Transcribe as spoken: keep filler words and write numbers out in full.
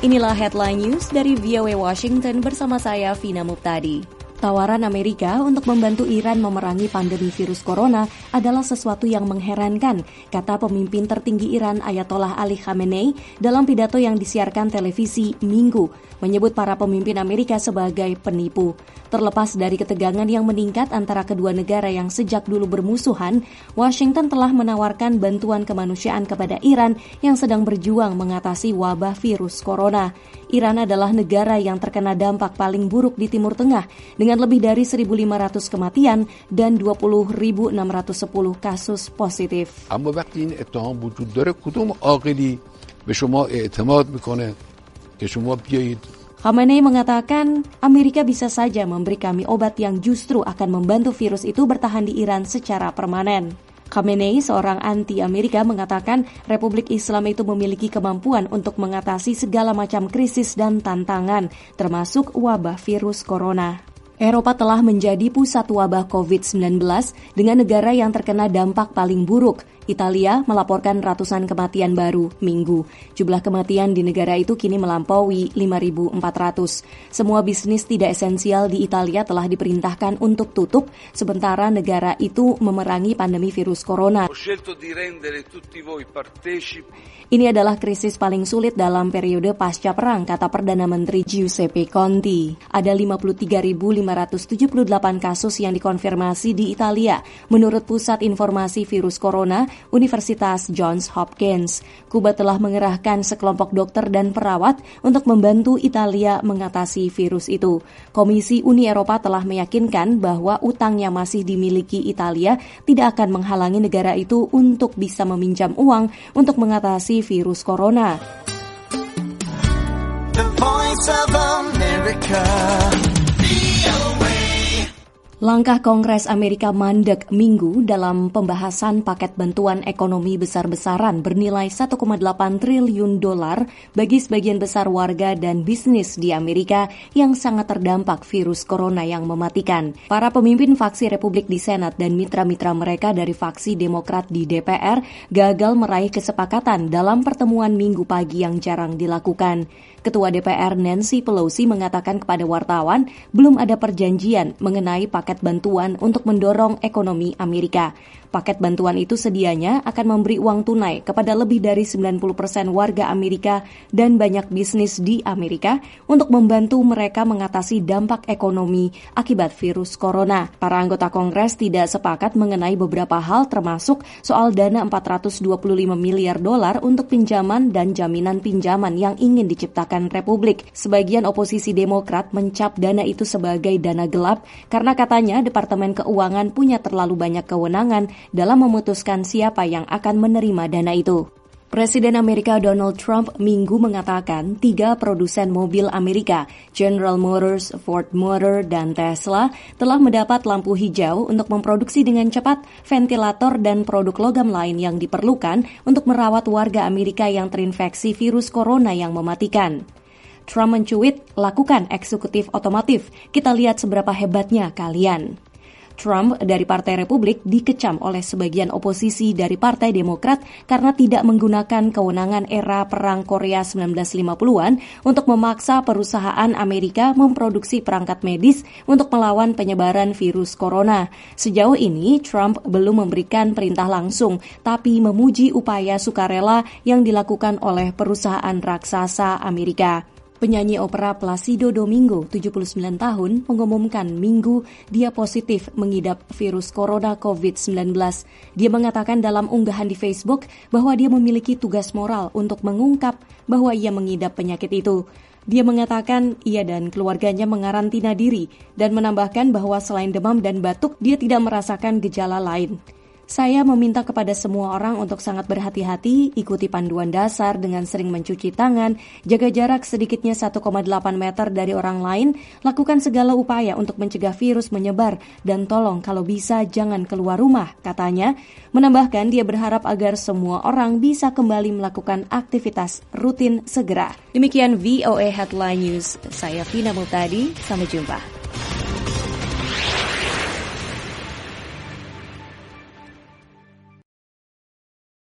Inilah Headline News dari V O A Washington bersama saya, Vina Muptadi. Tawaran Amerika untuk membantu Iran memerangi pandemi virus corona adalah sesuatu yang mengherankan, kata pemimpin tertinggi Iran Ayatollah Ali Khamenei dalam pidato yang disiarkan televisi Minggu, menyebut para pemimpin Amerika sebagai penipu. Terlepas dari ketegangan yang meningkat antara kedua negara yang sejak dulu bermusuhan, Washington telah menawarkan bantuan kemanusiaan kepada Iran yang sedang berjuang mengatasi wabah virus corona. Iran adalah negara yang terkena dampak paling buruk di Timur Tengah dengan lebih dari seribu lima ratus kematian dan dua puluh ribu enam ratus sepuluh kasus positif. اما وقتی این اتهام وجود داره کدوم عاقلی به شما اعتماد میکنه که شما بیایید. Khamenei mengatakan Amerika bisa saja memberi kami obat yang justru akan membantu virus itu bertahan di Iran secara permanen. Khamenei, seorang anti-Amerika, mengatakan Republik Islam itu memiliki kemampuan untuk mengatasi segala macam krisis dan tantangan, termasuk wabah virus corona. Eropa telah menjadi pusat wabah covid sembilan belas dengan negara yang terkena dampak paling buruk. Italia melaporkan ratusan kematian baru Minggu. Jumlah kematian di negara itu kini melampaui lima ribu empat ratus. Semua bisnis tidak esensial di Italia telah diperintahkan untuk tutup, sementara negara itu memerangi pandemi virus corona. Ini adalah krisis paling sulit dalam periode pasca perang, kata Perdana Menteri Giuseppe Conte. Ada lima puluh tiga ribu lima ratus tujuh puluh delapan kasus yang dikonfirmasi di Italia, menurut Pusat Informasi Virus Corona Universitas Johns Hopkins. Kuba telah mengerahkan sekelompok dokter dan perawat untuk membantu Italia mengatasi virus itu. Komisi Uni Eropa telah meyakinkan bahwa utang yang masih dimiliki Italia tidak akan menghalangi negara itu untuk bisa meminjam uang untuk mengatasi virus corona. The Voice of America. Langkah Kongres Amerika mandek Minggu dalam pembahasan paket bantuan ekonomi besar-besaran bernilai satu koma delapan triliun dolar bagi sebagian besar warga dan bisnis di Amerika yang sangat terdampak virus corona yang mematikan. Para pemimpin faksi Republik di Senat dan mitra-mitra mereka dari faksi Demokrat di D P R gagal meraih kesepakatan dalam pertemuan Minggu pagi yang jarang dilakukan. Ketua D P R Nancy Pelosi mengatakan kepada wartawan belum ada perjanjian mengenai paket bantuan untuk mendorong ekonomi Amerika. Paket bantuan itu sedianya akan memberi uang tunai kepada lebih dari sembilan puluh persen warga Amerika dan banyak bisnis di Amerika untuk membantu mereka mengatasi dampak ekonomi akibat virus corona. Para anggota Kongres tidak sepakat mengenai beberapa hal termasuk soal dana empat ratus dua puluh lima miliar dolar untuk pinjaman dan jaminan pinjaman yang ingin diciptakan Republik. Sebagian oposisi Demokrat mencap dana itu sebagai dana gelap karena katanya Departemen Keuangan punya terlalu banyak kewenangan dalam memutuskan siapa yang akan menerima dana itu. Presiden Amerika Donald Trump Minggu mengatakan tiga produsen mobil Amerika, General Motors, Ford Motor, dan Tesla, telah mendapat lampu hijau untuk memproduksi dengan cepat ventilator dan produk logam lain yang diperlukan untuk merawat warga Amerika yang terinfeksi virus corona yang mematikan. Trump mencuit, lakukan eksekutif otomotif, kita lihat seberapa hebatnya kalian. Trump dari Partai Republik dikecam oleh sebagian oposisi dari Partai Demokrat karena tidak menggunakan kewenangan era Perang Korea sembilan belas lima puluhan untuk memaksa perusahaan Amerika memproduksi perangkat medis untuk melawan penyebaran virus corona. Sejauh ini, Trump belum memberikan perintah langsung, tapi memuji upaya sukarela yang dilakukan oleh perusahaan raksasa Amerika. Penyanyi opera Placido Domingo, tujuh puluh sembilan tahun, mengumumkan Minggu dia positif mengidap virus corona covid sembilan belas. Dia mengatakan dalam unggahan di Facebook bahwa dia memiliki tugas moral untuk mengungkap bahwa ia mengidap penyakit itu. Dia mengatakan ia dan keluarganya mengarantina diri dan menambahkan bahwa selain demam dan batuk, dia tidak merasakan gejala lain. Saya meminta kepada semua orang untuk sangat berhati-hati, ikuti panduan dasar dengan sering mencuci tangan, jaga jarak sedikitnya satu koma delapan meter dari orang lain, lakukan segala upaya untuk mencegah virus menyebar, dan tolong kalau bisa jangan keluar rumah, katanya. Menambahkan dia berharap agar semua orang bisa kembali melakukan aktivitas rutin segera. Demikian V O A Headline News, saya Vina Muptadi, sampai jumpa.